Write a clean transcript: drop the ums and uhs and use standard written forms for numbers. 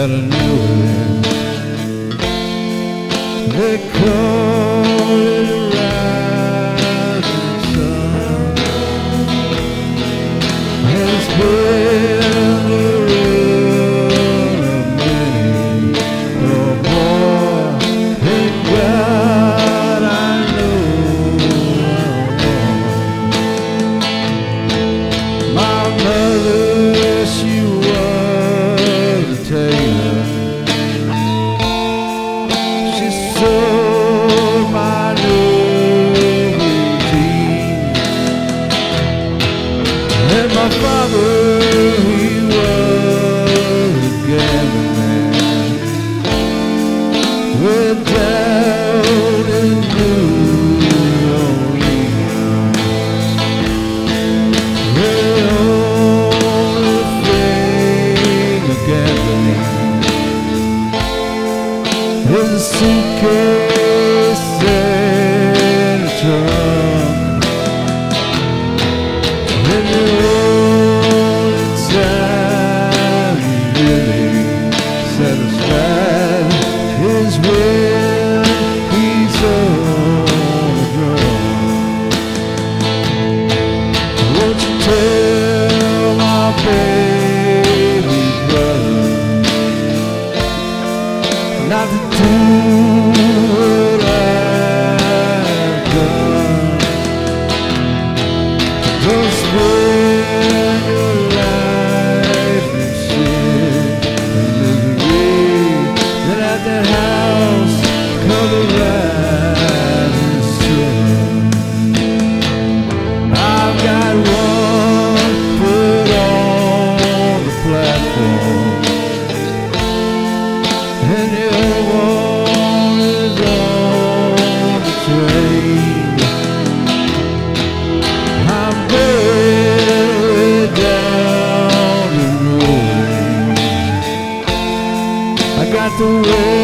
Chattanooga. They call it a rising sun. It's been the ruin of many a boy. Thank God I know I'm born. My mother, she was a tailor. She sewed my new blue jeans. And my father, he was a gambling man. We're down in New Orleans. The only thing of gambling is a suitcase and a trunk. And the only time you're really satisfied is when he's on a drum. Won't you tell my baby brother not to do what I've done? Don't spend your life in sin and misery. Then at that house come the rising sun. I've got one foot on the platform, and the other one is on the train. I'm going way down the road. I got the way